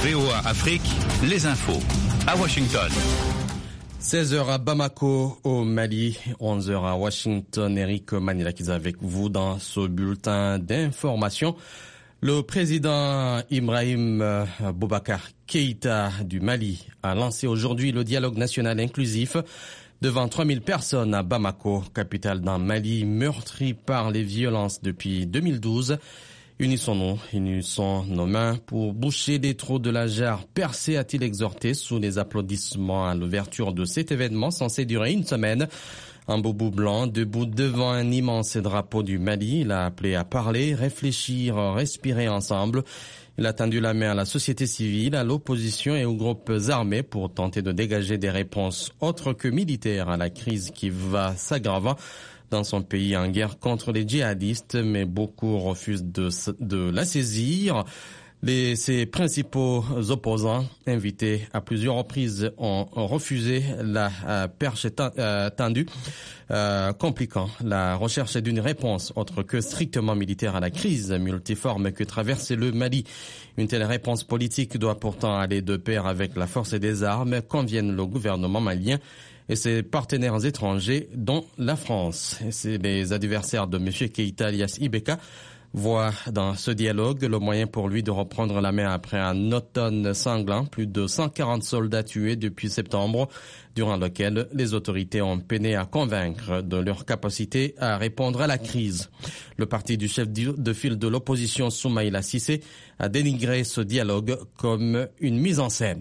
VOA Afrique, les infos. À Washington. 16h à Bamako, au Mali, 11h à Washington. Eric Manilakis avec vous dans ce bulletin d'information. Le président Ibrahim Boubacar Keïta du Mali a lancé aujourd'hui le dialogue national inclusif devant 3000 personnes à Bamako, capitale d'un Mali meurtri par les violences depuis 2012. Unissons nos mains pour boucher les trous de la jarre percée, a-t-il exhorté sous les applaudissements à l'ouverture de cet événement censé durer une semaine. Un boubou blanc, debout devant un immense drapeau du Mali, il a appelé à parler, réfléchir, respirer ensemble. Il a tendu la main à la société civile, à l'opposition et aux groupes armés pour tenter de dégager des réponses autres que militaires à la crise qui va s'aggravant dans son pays en guerre contre les djihadistes, mais beaucoup refusent de la saisir. Ses principaux opposants, invités à plusieurs reprises, ont refusé la perche tendue, compliquant la recherche d'une réponse autre que strictement militaire à la crise multiforme que traverse le Mali. Une telle réponse politique doit pourtant aller de pair avec la force des armes, conviennent le gouvernement malien et ses partenaires étrangers, dont la France. C'est les adversaires de M. Keïta, alias Ibeka, voit dans ce dialogue le moyen pour lui de reprendre la main après un automne sanglant, plus de 140 soldats tués depuis septembre, durant lequel les autorités ont peiné à convaincre de leur capacité à répondre à la crise. Le parti du chef de file de l'opposition, Soumaïla Cissé, a dénigré ce dialogue comme une mise en scène.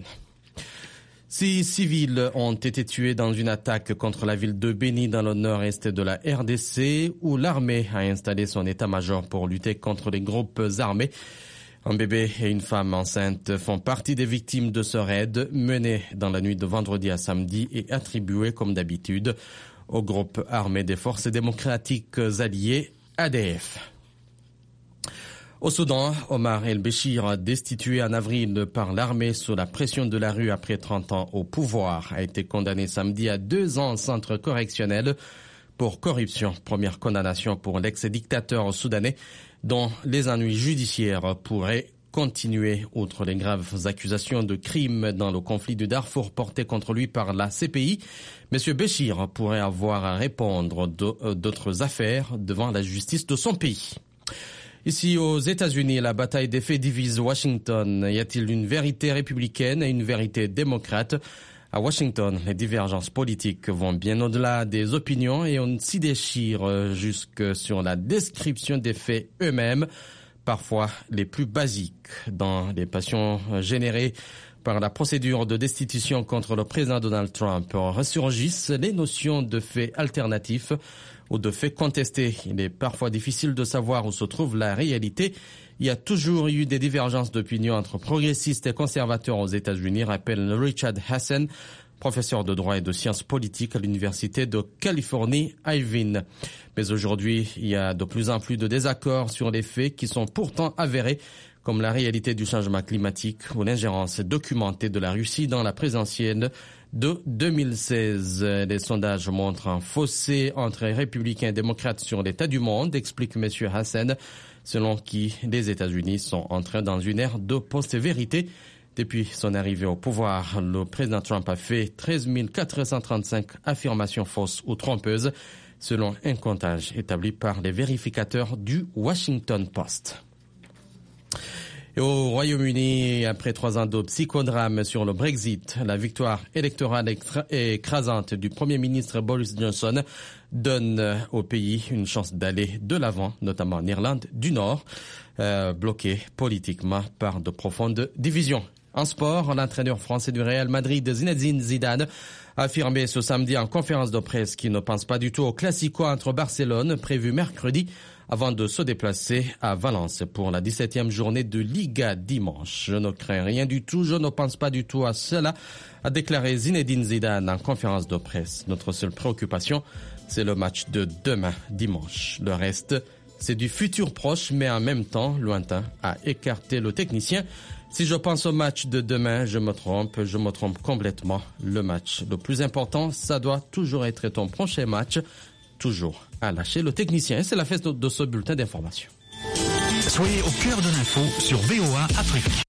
6 civils ont été tués dans une attaque contre la ville de Beni dans le nord-est de la RDC où l'armée a installé son état-major pour lutter contre les groupes armés. Un bébé et une femme enceinte font partie des victimes de ce raid mené dans la nuit de vendredi à samedi et attribué comme d'habitude au groupe armé des forces démocratiques alliées ADF. Au Soudan, Omar el-Béchir, destitué en avril par l'armée sous la pression de la rue après 30 ans au pouvoir, a été condamné samedi à 2 ans en centre correctionnel pour corruption. Première condamnation pour l'ex-dictateur soudanais dont les ennuis judiciaires pourraient continuer outre les graves accusations de crimes dans le conflit du Darfour porté contre lui par la CPI. M. Béchir pourrait avoir à répondre d'autres affaires devant la justice de son pays. Ici aux États-Unis, la bataille des faits divise Washington. Y a-t-il une vérité républicaine et une vérité démocrate? À Washington, les divergences politiques vont bien au-delà des opinions et on s'y déchire jusque sur la description des faits eux-mêmes, parfois les plus basiques. Dans les passions générées par la procédure de destitution contre le président Donald Trump, ressurgissent les notions de faits alternatifs ou de faits contestés. Il est parfois difficile de savoir où se trouve la réalité. Il y a toujours eu des divergences d'opinion entre progressistes et conservateurs aux États-Unis, rappelle Richard Hassan, professeur de droit et de sciences politiques à l'Université de Californie, Irvine. Mais aujourd'hui, il y a de plus en plus de désaccords sur les faits qui sont pourtant avérés, comme la réalité du changement climatique ou l'ingérence documentée de la Russie dans la présidentielle de 2016. Les sondages montrent un fossé entre républicains et démocrates sur l'état du monde, explique M. Hassan, selon qui les États-Unis sont entrés dans une ère de post-vérité. Depuis son arrivée au pouvoir, le président Trump a fait 13 435 affirmations fausses ou trompeuses, selon un comptage établi par les vérificateurs du Washington Post. Et au Royaume-Uni, après 3 ans de psychodrame sur le Brexit, la victoire électorale écrasante du Premier ministre Boris Johnson donne au pays une chance d'aller de l'avant, notamment en Irlande du Nord, bloqué politiquement par de profondes divisions. En sport, l'entraîneur français du Real Madrid, Zinedine Zidane, a affirmé ce samedi en conférence de presse qu'il ne pense pas du tout au Classico entre Barcelone, prévu mercredi, avant de se déplacer à Valence pour la 17e journée de Liga dimanche. Je ne crains rien du tout, je ne pense pas du tout à cela, a déclaré Zinedine Zidane en conférence de presse. Notre seule préoccupation, c'est le match de demain dimanche. Le reste, c'est du futur proche, mais en même temps lointain, a écarté le technicien. Si je pense au match de demain, je me trompe complètement. Le match le plus important, ça doit toujours être ton prochain match. Toujours à lâcher le technicien. Et c'est la fête de ce bulletin d'information. Soyez au cœur de l'info sur VOA Afrique.